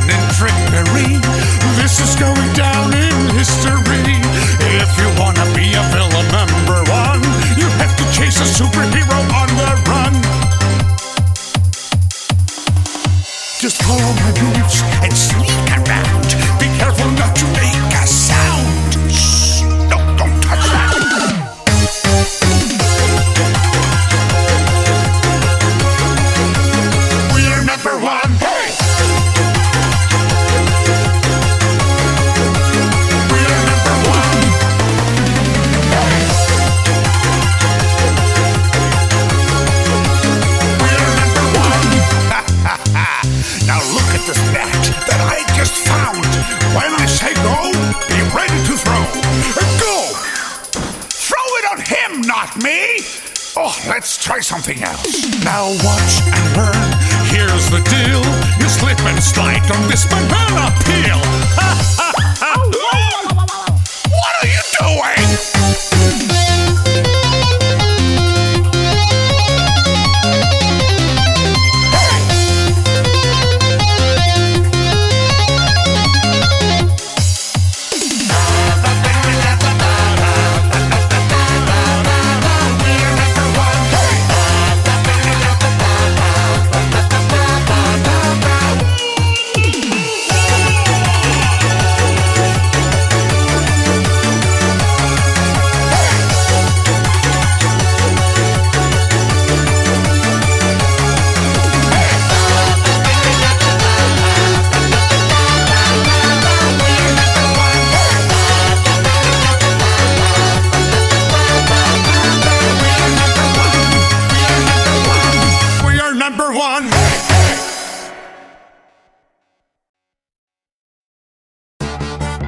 and trickery. This is going down in history. If you wanna be a villain #1, you have to chase a superhero on the run. Just follow my moves and sneak around. Be careful not to make a sound. Shh, don't touch that. We're #1. Hey! We're #1. Hey! We're #1. Now look at this net that I just found. When I say go, be ready to throw. Go! Throw it on him, not me! Oh, let's try something else. Now watch and learn. Here's the deal. You slip and slide on this banana peel. What are you doing? #1.